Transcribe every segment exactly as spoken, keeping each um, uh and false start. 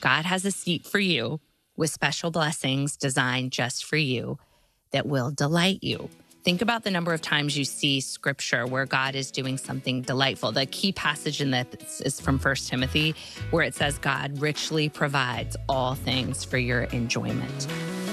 God has a seat for you with special blessings designed just for you that will delight you. Think about the number of times you see scripture where God is doing something delightful. The key passage in this is from First Timothy, where it says, God richly provides all things for your enjoyment.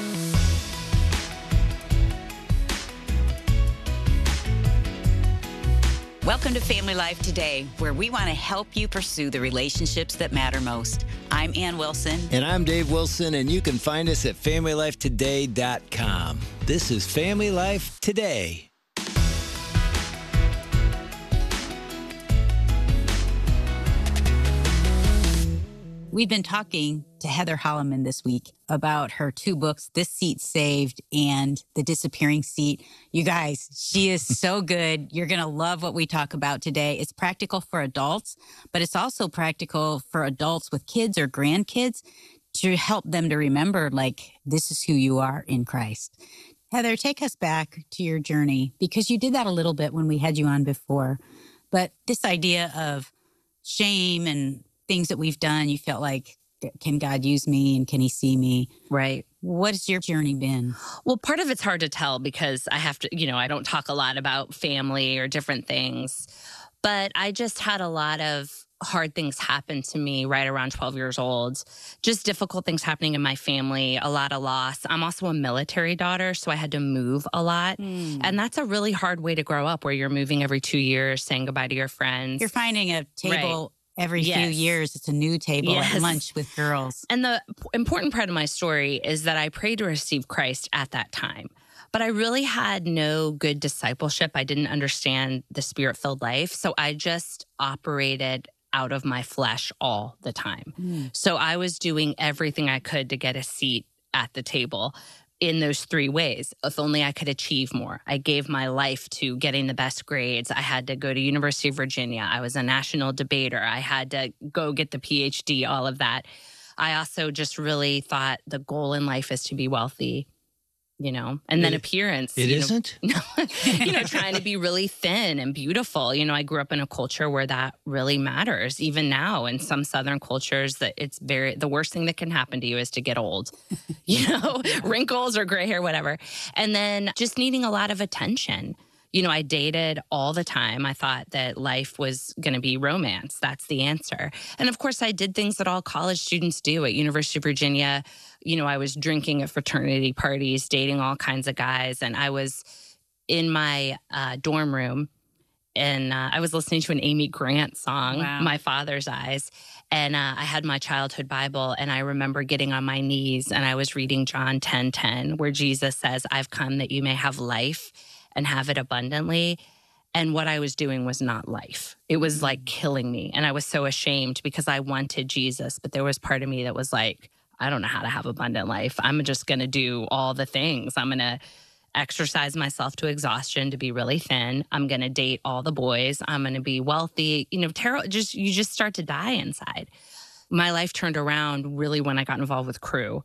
Welcome to Family Life Today, where we want to help you pursue the relationships that matter most. I'm Ann Wilson. And I'm Dave Wilson, and you can find us at family life today dot com. This is Family Life Today. We've been talking to Heather Holleman this week about her two books, This Seat Saved and The Disappearing Seat. You guys, she is so good. You're going to love what we talk about today. It's practical for adults, but it's also practical for adults with kids or grandkids to help them to remember, like, this is who you are in Christ. Heather, take us back to your journey, because you did that a little bit when we had you on before. But this idea of shame and things that we've done, you felt like, can God use me and can he see me? Right. What's your journey been? Well, part of it's hard to tell because I have to, you know, I don't talk a lot about family or different things, but I just had a lot of hard things happen to me right around twelve years old. Just difficult things happening in my family, a lot of loss. I'm also a military daughter, so I had to move a lot. Mm. And that's a really hard way to grow up, where you're moving every two years, saying goodbye to your friends. You're finding a table. Right. Every yes. few years, it's a new table yes. at lunch with girls. And the important part of my story is that I prayed to receive Christ at that time. But I really had no good discipleship. I didn't understand the Spirit-filled life. So I just operated out of my flesh all the time. Mm. So I was doing everything I could to get a seat at the table in those three ways. If only I could achieve more. I gave my life to getting the best grades. I had to go to University of Virginia. I was a national debater. I had to go get the P H D, all of that. I also just really thought the goal in life is to be wealthy, you know, and then it, appearance. It you isn't? Know, you know, trying to be really thin and beautiful. You know, I grew up in a culture where that really matters. Even now in some Southern cultures, that it's very, the worst thing that can happen to you is to get old, you know, wrinkles or gray hair, whatever. And then just needing a lot of attention. You know, I dated all the time. I thought that life was going to be romance. That's the answer. And of course, I did things that all college students do at University of Virginia. You know, I was drinking at fraternity parties, dating all kinds of guys. And I was in my uh, dorm room and uh, I was listening to an Amy Grant song, wow. My Father's Eyes. And uh, I had my childhood Bible, and I remember getting on my knees and I was reading John ten ten, where Jesus says, I've come that you may have life and have it abundantly. And what I was doing was not life. It was like killing me. And I was so ashamed because I wanted Jesus, but there was part of me that was like, I don't know how to have abundant life. I'm just going to do all the things. I'm going to exercise myself to exhaustion to be really thin. I'm going to date all the boys. I'm going to be wealthy. You know, tarot, just you just start to die inside. My life turned around really when I got involved with Cru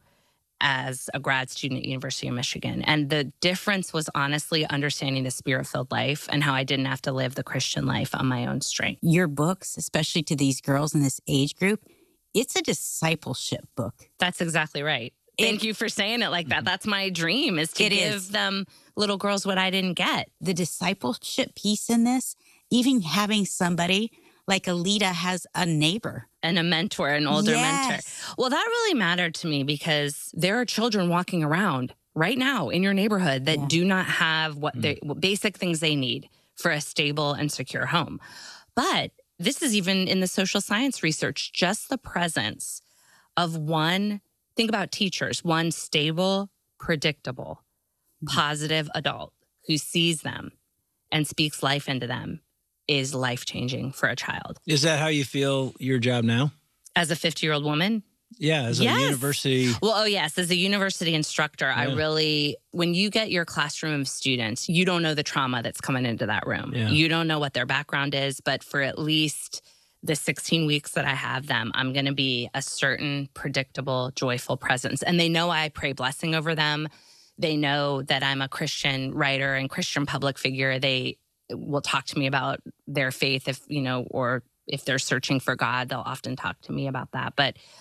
as a grad student at University of Michigan. And the difference was honestly understanding the Spirit-filled life and how I didn't have to live the Christian life on my own strength. Your books, especially to these girls in this age group, it's a discipleship book. That's exactly right. Thank it, you for saying it like that. That's my dream, is to it give is. them little girls what I didn't get. The discipleship piece in this, even having somebody like Alita has a neighbor. And a mentor, an older yes. mentor. Well, that really mattered to me because there are children walking around right now in your neighborhood that yeah. do not have what mm. they what basic things they need for a stable and secure home. But this is even in the social science research, just the presence of one, think about teachers, one stable, predictable, mm. positive adult who sees them and speaks life into them is life-changing for a child. Is that how you feel your job now? As a fifty-year-old woman? Yeah, as yes. a university. Well, oh yes, as a university instructor, yeah. I really, when you get your classroom of students, you don't know the trauma that's coming into that room. Yeah. You don't know what their background is, but for at least the sixteen weeks that I have them, I'm going to be a certain predictable, joyful presence. And they know I pray blessing over them. They know that I'm a Christian writer and Christian public figure. They will talk to me about their faith if, you know, or if they're searching for God, they'll often talk to me about that. But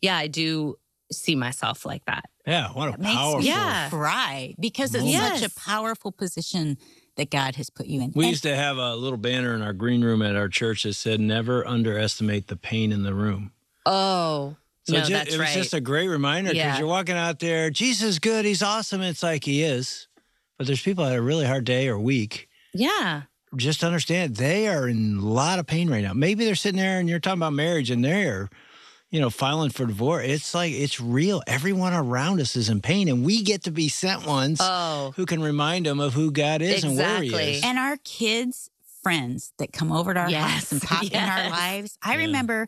yeah, I do see myself like that. Yeah, what a It makes powerful. me Yeah. cry because it's Yes. such a powerful position that God has put you in. We And- used to have a little banner in our green room at our church that said, "Never underestimate the pain in the room." Oh, So no, ju- that's it was right. just a great reminder because Yeah. you're walking out there, Jesus is good, he's awesome. It's like he is. But there's people that had a really hard day or week. yeah. Just understand they are in a lot of pain right now. Maybe they're sitting there and you're talking about marriage and they're, you know, filing for divorce. It's like, it's real. Everyone around us is in pain and we get to be sent ones Oh, who can remind them of who God is and where he Exactly. is. And our kids' friends that come over to our Yes, house and pop in our yes. lives. I Yeah. remember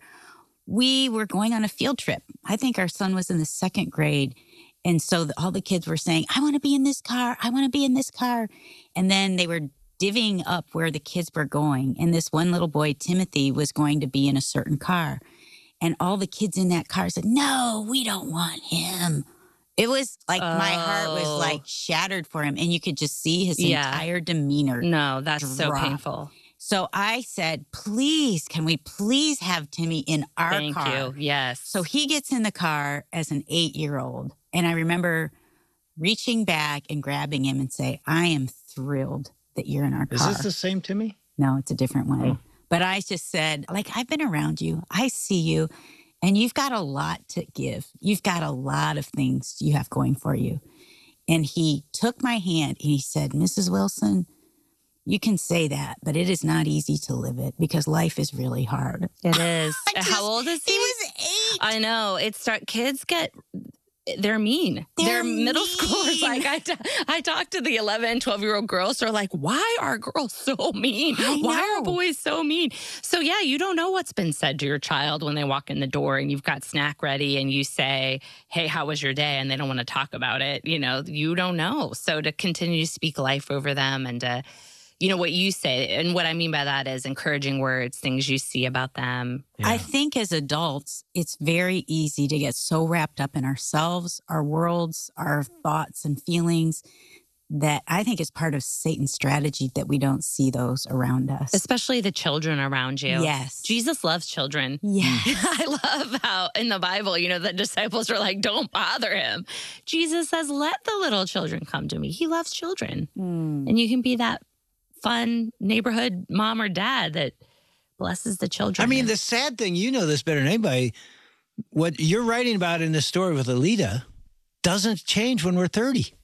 we were going on a field trip. I think our son was in the second grade. And so the, all the kids were saying, I want to be in this car. I want to be in this car. And then they were divvying up where the kids were going. And this one little boy, Timothy, was going to be in a certain car. And all the kids in that car said, no, we don't want him. It was like my heart was Oh. like shattered for him. And you could just see his Yeah. entire demeanor. no, that's so Drop. painful. So I said, please, can we please have Timmy in our Thank car? you. Yes. So he gets in the car as an eight year old. And I remember reaching back and grabbing him and say, I am thrilled that you're in our Is car. this the same Timmy? No, it's a different one. Oh. But I just said, like, I've been around you. I see you. And you've got a lot to give. You've got a lot of things you have going for you. And he took my hand and he said, Missus Wilson, you can say that, but it is not easy to live it because life is really hard. it is. I just- How old is he? He was eight. I know. It's start kids get they're mean. They're middle mean. schoolers. Like I, t- I talk to the eleven and twelve year old girls who are like, why are girls so mean? I Why are know. boys so mean? So yeah, you don't know what's been said to your child when they walk in the door and you've got snack ready and you say, hey, how was your day? And they don't want to talk about it. You know, you don't know. So to continue to speak life over them and to, you know, what you say. And what I mean by that is encouraging words, things you see about them. I think as adults, it's very easy to get so wrapped up in ourselves, our worlds, our thoughts and feelings that I think is part of Satan's strategy that we don't see those around us. Especially the children around you. Yes. Jesus loves children. Yes. I love how in the Bible, you know, the disciples are like, don't bother him. Jesus says, let the little children come to me. He loves children. Mm. And you can be that fun neighborhood mom or dad that blesses the children. I mean, the sad thing, you know this better than anybody, what you're writing about in this story with Alita doesn't change when we're thirty.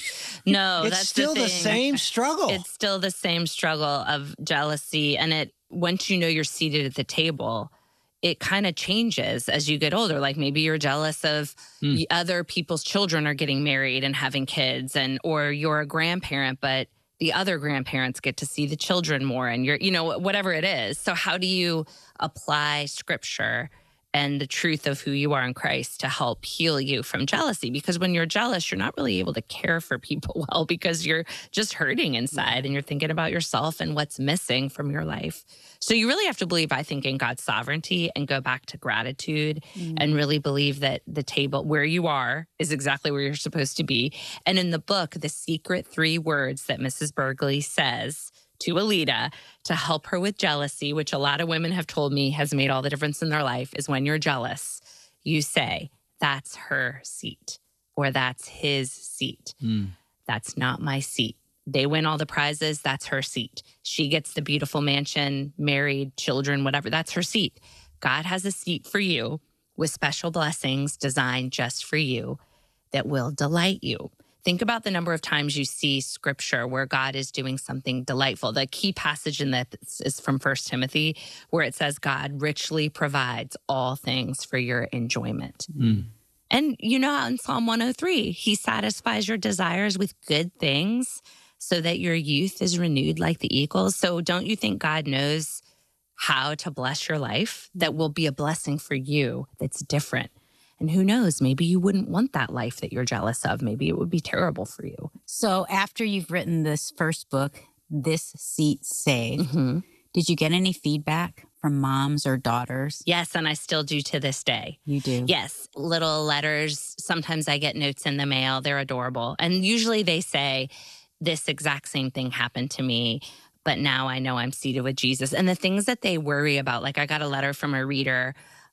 no, it's that's still the, the, thing. same struggle. It's still the same struggle of jealousy. And it once you know you're seated at the table, it kind of changes as you get older. Like maybe you're jealous of Mm. the other people's children are getting married and having kids, and or you're a grandparent, but the other grandparents get to see the children more, and you're, you know, whatever it is. So how do you apply scripture and the truth of who you are in Christ to help heal you from jealousy? Because when you're jealous, you're not really able to care for people well because you're just hurting inside and you're thinking about yourself and what's missing from your life. So you really have to believe, I think, in God's sovereignty and go back to gratitude and really believe that the table where you are is exactly where you're supposed to be. And in the book, the secret three words that Missus Burgley says to Alita to help her with jealousy, which a lot of women have told me has made all the difference in their life, is when you're jealous, you say, that's her seat or that's his seat. Mm. That's not my seat. They win all the prizes. That's her seat. She gets the beautiful mansion, married, children, whatever. That's her seat. God has a seat for you with special blessings designed just for you that will delight you. Think about the number of times you see scripture where God is doing something delightful. The key passage in that is from First Timothy, where it says God richly provides all things for your enjoyment. Mm. And you know, in Psalm one oh three, he satisfies your desires with good things so that your youth is renewed like the eagles. So don't you think God knows how to bless your life that will be a blessing for you that's different? And who knows, maybe you wouldn't want that life that you're jealous of. Maybe it would be terrible for you. So after you've written this first book, This Seat Saved, Mm-hmm. did you get any feedback from moms or daughters? Yes, and I still do to this day. You do? Yes, little letters. Sometimes I get notes in the mail. They're adorable. And usually they say, this exact same thing happened to me, but now I know I'm seated with Jesus. And the things that they worry about, like I got a letter from a reader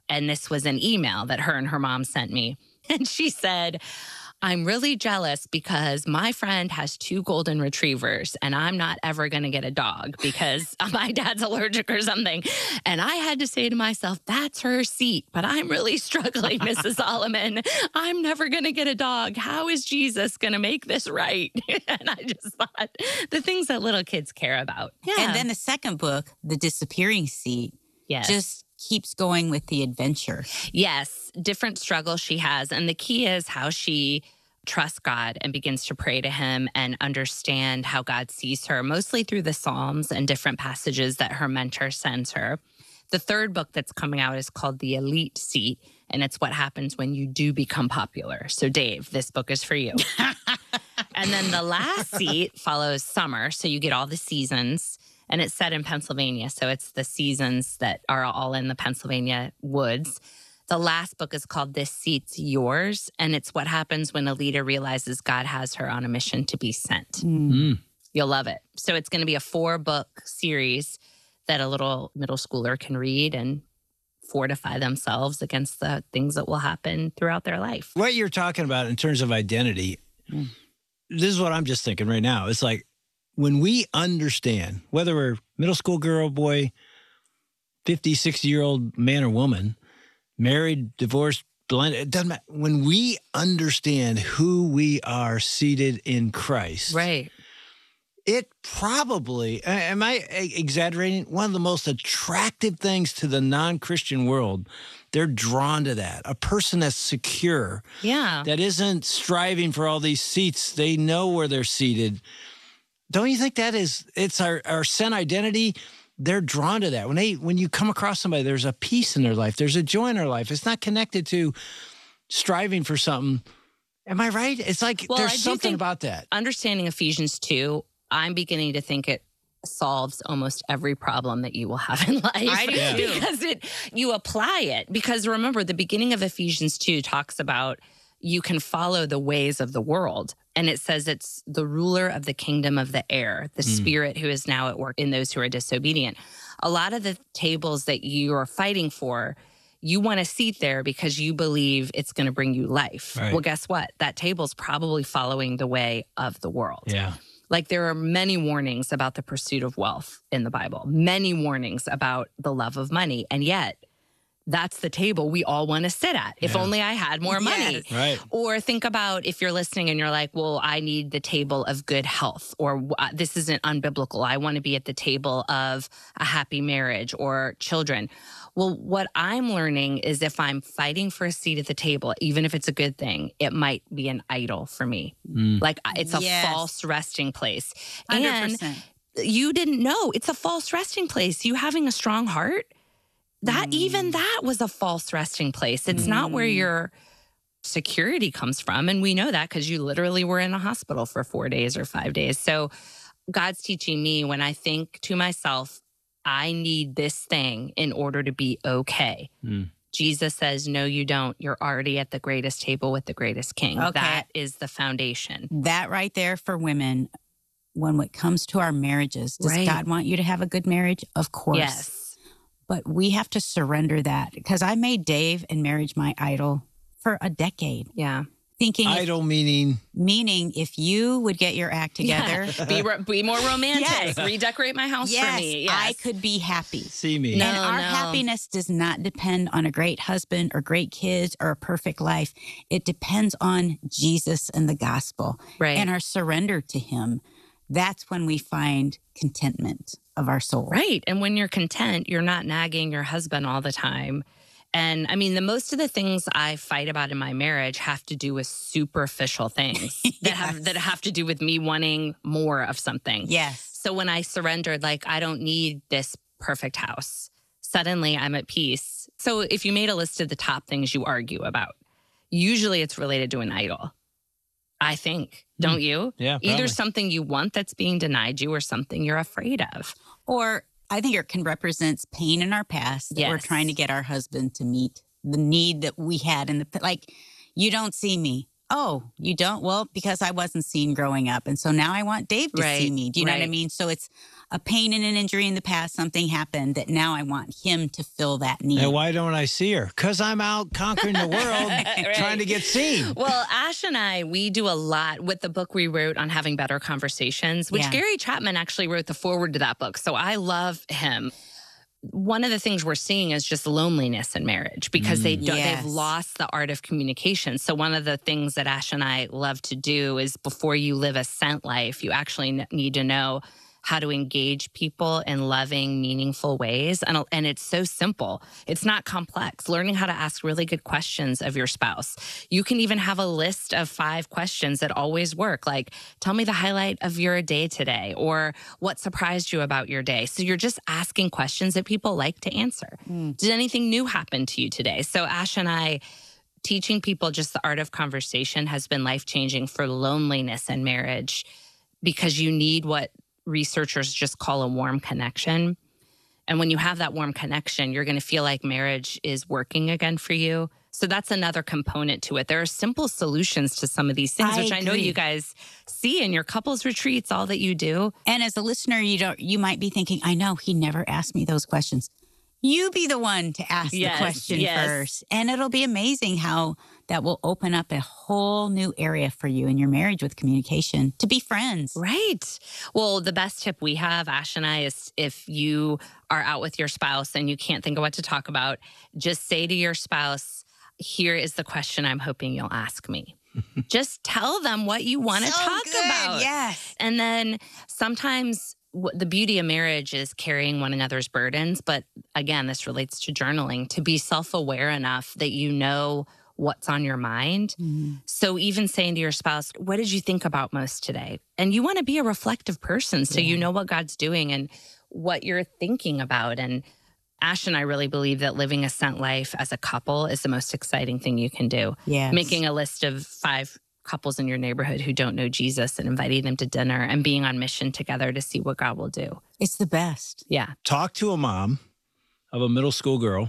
And this was an email that her and her mom sent me. And she said, I'm really jealous because my friend has two golden retrievers and I'm not ever going to get a dog because my dad's allergic or something. And I had to say to myself, that's her seat, but I'm really struggling, Missus Solomon. I'm never going to get a dog. How is Jesus going to make this right? And I just thought the things that little kids care about. Yeah. And then the second book, The Disappearing Seat, yes. just keeps going with the adventure. Yes, different struggles she has. And the key is how she trusts God and begins to pray to him and understand how God sees her, mostly through the Psalms and different passages that her mentor sends her. The third book that's coming out is called The Elite Seat, and it's what happens when you do become popular. So, Dave, this book is for you. And then the last seat follows summer, so you get all the seasons. And it's set in Pennsylvania, so it's the seasons that are all in the Pennsylvania woods. The last book is called This Seat's Yours, and it's what happens when a leader realizes God has her on a mission to be sent. Mm. You'll love it. So it's going to be a four-book series that a little middle schooler can read and fortify themselves against the things that will happen throughout their life. What you're talking about in terms of identity, mm. this is what I'm just thinking right now. It's like, when we understand, whether we're middle school girl, boy, fifty, sixty-year-old man or woman, married, divorced, blended, it doesn't matter. When we understand who we are seated in Christ, right? It probably, am I exaggerating? One of the most attractive things to the non-Christian world, they're drawn to that. A person that's secure, yeah, that isn't striving for all these seats. They know where they're seated. Don't you think that is, it's our, our sin identity? They're drawn to that. When they, when you come across somebody, there's a peace in their life. There's a joy in their life. It's not connected to striving for something. Am I right? It's like well, there's something about that. Understanding Ephesians two, I'm beginning to think it solves almost every problem that you will have in life. I do yeah. too. Because it, you apply it. Because remember, the beginning of Ephesians two talks about you can follow the ways of the world. And it says it's the ruler of the kingdom of the air, the mm. spirit who is now at work in those who are disobedient. A lot of the tables that you are fighting for, you want to seat there because you believe it's going to bring you life. Right. Well, guess what? That table's probably following the way of the world. Yeah. Like there are many warnings about the pursuit of wealth in the Bible, many warnings about the love of money. And yet, that's the table we all want to sit at. If yeah. only I had more money. Yes. Right. Or think about if you're listening and you're like, well, I need the table of good health, or this isn't unbiblical. I want to be at the table of a happy marriage or children. Well, what I'm learning is if I'm fighting for a seat at the table, even if it's a good thing, it might be an idol for me. Mm. Like it's a yes. false resting place. one hundred percent. And you didn't know it's a false resting place. You having a strong heart, that mm. even that was a false resting place. It's mm. not where your security comes from. And we know that because you literally were in a hospital for four days or five days. So God's teaching me when I think to myself, I need this thing in order to be okay. Mm. Jesus says, no, you don't. You're already at the greatest table with the greatest king. Okay. That is the foundation. That right there for women, when it comes to our marriages, does right. God want you to have a good marriage? Of course. Yes. But we have to surrender that because I made Dave and marriage my idol for a decade. Yeah. Thinking idol if, meaning meaning if you would get your act together, yeah. be ro- be more romantic, yes. redecorate my house yes, for me. Yes, I could be happy. See me. No, and our no. happiness does not depend on a great husband or great kids or a perfect life. It depends on Jesus and the gospel right. and our surrender to him. That's when we find contentment of our soul. Right. And when you're content, you're not nagging your husband all the time. And I mean, the most of the things I fight about in my marriage have to do with superficial things yes. that have that have to do with me wanting more of something. Yes. So when I surrendered, like, I don't need this perfect house, suddenly I'm at peace. So if you made a list of the top things you argue about, usually it's related to an idol. I think, don't you? Yeah, probably. Either something you want that's being denied you or something you're afraid of. Or I think it can represent pain in our past that yes. we're trying to get our husband to meet the need that we had in the, like, you don't see me. oh, you don't? Well, because I wasn't seen growing up. And so now I want Dave to Right, see me. Do you know what I right. mean? So it's a pain and an injury in the past. Something happened that now I want him to fill that need. And why don't I see her? Because I'm out conquering the world trying to get seen. Well, Ash and I, we do a lot with the book we wrote on having better conversations, which Yeah. Gary Chapman actually wrote the foreword to that book. So I love him. One of the things we're seeing is just loneliness in marriage because they don't, Yes. they've lost the art of communication. So one of the things that Ash and I love to do is before you live a sent life, you actually n- need to know how to engage people in loving, meaningful ways. And, and it's so simple. It's not complex. Learning how to ask really good questions of your spouse. You can even have a list of five questions that always work. Like, tell me the highlight of your day today, or what surprised you about your day. So you're just asking questions that people like to answer. Mm. Did anything new happen to you today? So Ash and I, teaching people just the art of conversation has been life-changing for loneliness and marriage, because you need what researchers just call a warm connection. And when you have that warm connection, you're going to feel like marriage is working again for you. So that's another component to it. There are simple solutions to some of these things, I which I know agree. you guys see in your couples retreats, all that you do. And as a listener, you don't. You might be thinking, I know he never asked me those questions. You be the one to ask Yes, the question yes. first. And it'll be amazing how that will open up a whole new area for you in your marriage with communication to be friends. Right. Well, the best tip we have, Ash and I, is if you are out with your spouse and you can't think of what to talk about, just say to your spouse, here is the question I'm hoping you'll ask me. Just tell them what you want to So talk good, about. yes. And then sometimes what the beauty of marriage is carrying one another's burdens. But again, this relates to journaling, to be self-aware enough that you know what's on your mind. Mm-hmm. So even saying to your spouse, what did you think about most today? And you want to be a reflective person so you know what God's doing and what you're thinking about. And Ash and I really believe that living a sent life as a couple is the most exciting thing you can do. Yes. Making a list of five couples in your neighborhood who don't know Jesus and inviting them to dinner and being on mission together to see what God will do. It's the best. Yeah. Talk to a mom of a middle school girl.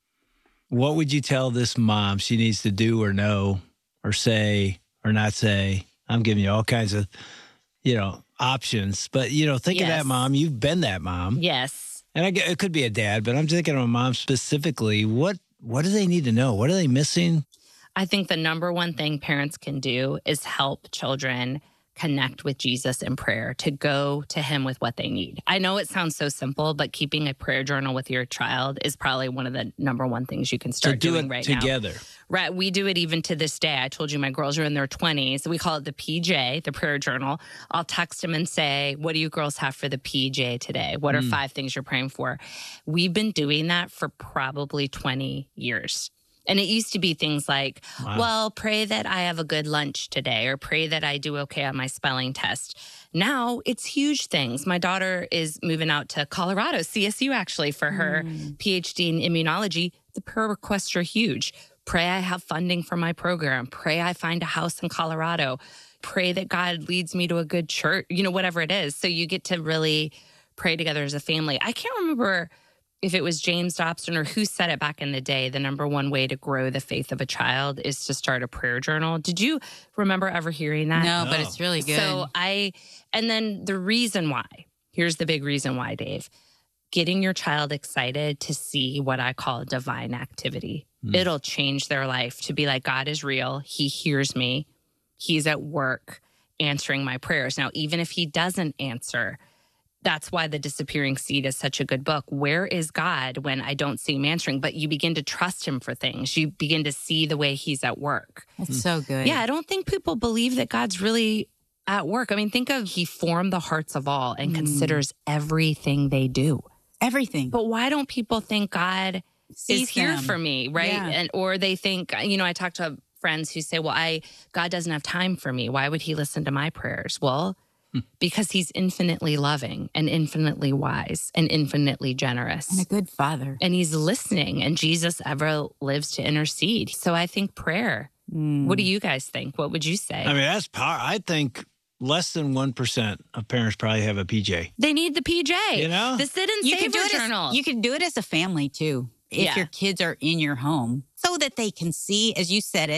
What would you tell this mom she needs to do or know or say or not say? I'm giving you all kinds of, you know, options. But, you know, think of Yes. that mom. You've been that mom. Yes. And I get, it could be a dad, but I'm thinking of a mom specifically. What what do they need to know? What are they missing? I think the number one thing parents can do is help children connect with Jesus in prayer, to go to him with what they need. I know it sounds so simple, but keeping a prayer journal with your child is probably one of the number one things you can To start do doing it right now. together. Right. We do it even to this day. I told you my girls are in their twenties. We call it the P J, the prayer journal. I'll text them and say, what do you girls have for the P J today? What are Mm. five things you're praying for? We've been doing that for probably twenty years. And it used to be things like, Wow. well, pray that I have a good lunch today, or pray that I do okay on my spelling test. Now it's huge things. My daughter is moving out to Colorado, C S U actually, for her P H D in immunology. The prayer requests are huge. Pray I have funding for my program. Pray I find a house in Colorado. Pray that God leads me to a good church, you know, whatever it is. So you get to really pray together as a family. I can't remember if it was James Dobson or who said it back in the day, the number one way to grow the faith of a child is to start a prayer journal. Did you remember ever hearing that? No, but No. it's really good. So I, and then the reason why, here's the big reason why, Dave, getting your child excited to see what I call divine activity. Mm. It'll change their life to be like, God is real. He hears me. He's at work answering my prayers. Now, even if he doesn't answer, that's why The Disappearing Seed is such a good book. Where is God when I don't see him answering? But you begin to trust him for things. You begin to see the way he's at work. That's so good. Yeah, I don't think people believe that God's really at work. I mean, think of he formed the hearts of all and Mm. considers everything they do. Everything. But why don't people think God Sees is here them. for me, right? Yeah. And or they think, you know, I talk to friends who say, "Well, I God doesn't have time for me. Why would he listen to my prayers?" Well, because he's infinitely loving and infinitely wise and infinitely generous. And a good father. And he's listening, and Jesus ever lives to intercede. So I think prayer. Mm. What do you guys think? What would you say? I mean, that's power. I think less than one percent of parents probably have a P J. They need the P J. You know? The Sit and You Savor can do it Journal. as, you can do it as a family too. If Yeah. your kids are in your home, so that they can see, as you said it,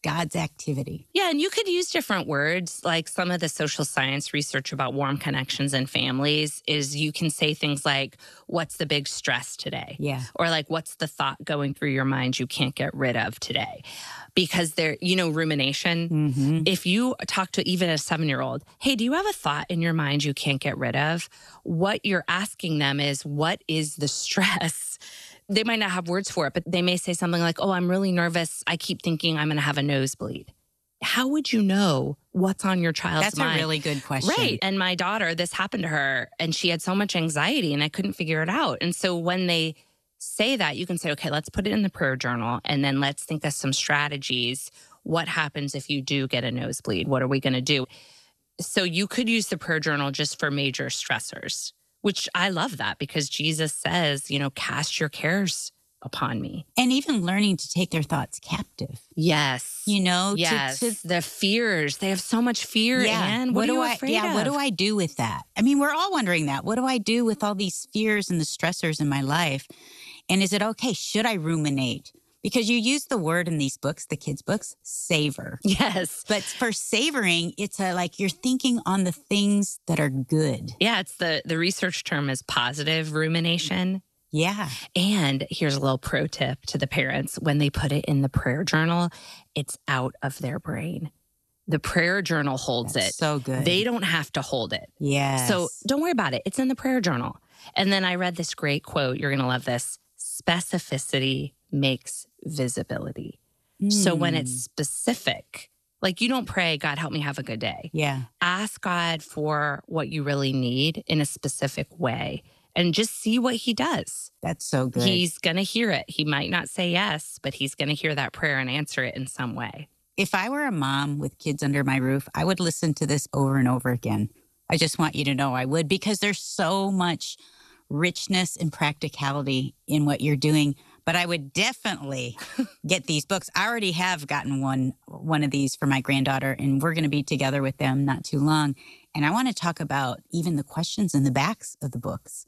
God's activity. Yeah, and you could use different words. Like some of the social science research about warm connections in families is you can say things like, what's the big stress today? Yeah. Or like, what's the thought going through your mind you can't get rid of today? Because there, you know, rumination. Mm-hmm. If you talk to even a seven-year-old, hey, do you have a thought in your mind you can't get rid of? What you're asking them is, what is the stress? They might not have words for it, but they may say something like, oh, I'm really nervous. I keep thinking I'm going to have a nosebleed. How would you know what's on your child's That's mind? a really good question. Right. And my daughter, this happened to her, and she had so much anxiety, and I couldn't figure it out. And so when they say that, you can say, okay, let's put it in the prayer journal, and then let's think of some strategies. What happens if you do get a nosebleed? What are we going to do? So you could use the prayer journal just for major stressors, which I love that because Jesus says, you know, cast your cares upon me. And even learning to take their thoughts captive. Yes. You know, yes. To, to, the fears. They have so much fear, yeah. Anne. What, what are do you I afraid yeah, of? what do I do with that? I mean, we're all wondering that. What do I do with all these fears and the stressors in my life? And is it okay? Should I ruminate? Because you use the word in these books, the kids' books, savor. Yes. But for savoring, it's a, like you're thinking on the things that are good. Yeah, it's the, the research term is positive rumination. Yeah. And here's a little pro tip to the parents. When they put it in the prayer journal, it's out of their brain. The prayer journal holds That's it. So good. They don't have to hold it. Yes. So don't worry about it. It's in the prayer journal. And then I read this great quote. You're going to love this. Specificity makes visibility. Mm. So when it's specific, like you don't pray, God, help me have a good day. Yeah. Ask God for what you really need in a specific way and just see what he does. That's so good. He's going to hear it. He might not say yes, but he's going to hear that prayer and answer it in some way. If I were a mom with kids under my roof, I would listen to this over and over again. I just want you to know I would, because there's so much richness and practicality in what you're doing. But I would definitely get these books. I already have gotten one one of these for my granddaughter, and we're going to be together with them not too long. And I want to talk about even the questions in the backs of the books.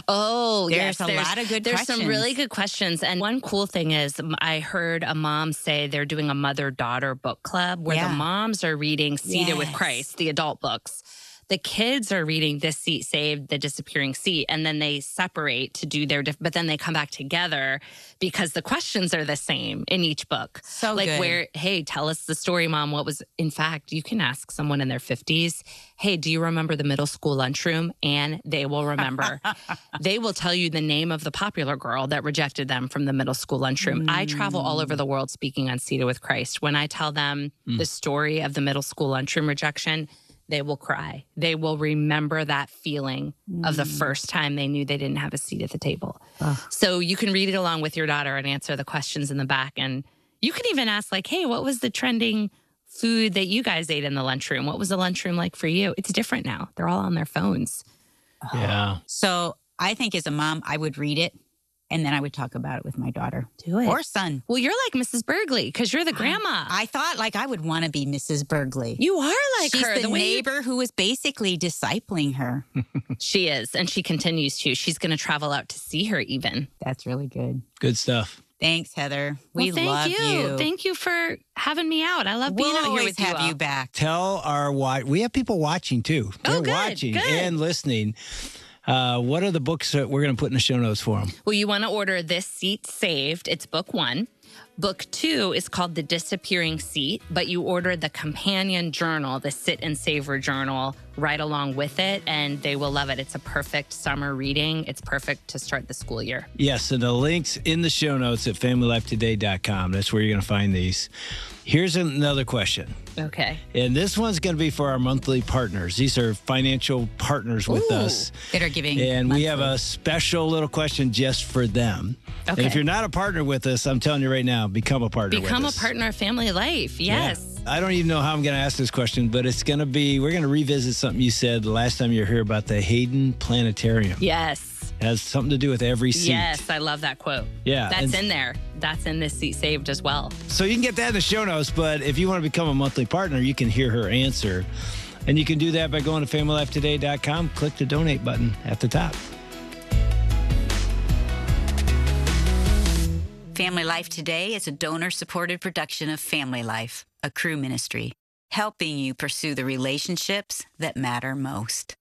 Oh, there's yes. a There's, lot of good there's questions. some really good questions. And one cool thing is I heard a mom say they're doing a mother-daughter book club where Yeah. the moms are reading Seated with Yes. Christ, the adult books. The kids are reading This Seat Saved, The Disappearing Seat, and then they separate to do their, diff- but then they come back together because the questions are the same in each book. So like good. where, hey, tell us the story, Mom. What was, in fact, you can ask someone in their fifties, hey, do you remember the middle school lunchroom? And they will remember. They will tell you the name of the popular girl that rejected them from the middle school lunchroom. Mm. I travel all over the world speaking on Seated with Christ. When I tell them mm. the story of the middle school lunchroom rejection, they will cry. They will remember that feeling mm. of the first time they knew they didn't have a seat at the table. Ugh. So you can read it along with your daughter and answer the questions in the back. And you can even ask like, hey, what was the trending food that you guys ate in the lunchroom? What was the lunchroom like for you? It's different now. They're all on their phones. Yeah. So I think as a mom, I would read it. And then I would talk about it with my daughter. Do it. Or son. Well, you're like Missus Bergley because you're the grandma. I thought like I would want to be Missus Bergley. You are like She's her. the, the way neighbor you... who was basically discipling her. She is. And she continues to. She's going to travel out to see her even. That's really good. Good stuff. Thanks, Heather. We well, thank love you. you. Thank you for having me out. I love being we'll out here always with you. have all. you back. Tell our watch. We have people watching too. They're oh, good, watching good. and listening. Uh, what are the books that we're going to put in the show notes for them? Well, you want to order This Seat Saved. It's book one. Book two is called The Disappearing Seat, but you order the companion journal, the Sit and Savor journal, right along with it, and they will love it. It's a perfect summer reading. It's perfect to start the school year. Yes, and the link's in the show notes at family life today dot com. That's where you're going to find these. Here's another question. Okay. And this one's going to be for our monthly partners. These are financial partners with Ooh. us. That are giving And monthly. we have a special little question just for them. Okay. And if you're not a partner with us, I'm telling you right now, become a partner Become a with us. partner of Family Life. Yes. Yeah. I don't even know how I'm going to ask this question, but it's going to be, we're going to revisit something you said the last time you were here about the Hayden Planetarium. Yes. It has something to do with every seat. Yes, I love that quote. Yeah. That's and in there. That's in This Seat Saved as well. So you can get that in the show notes, but if you want to become a monthly partner, you can hear her answer. And you can do that by going to family life today dot com, click the donate button at the top. Family Life Today is a donor-supported production of Family Life, a Cru ministry, helping you pursue the relationships that matter most.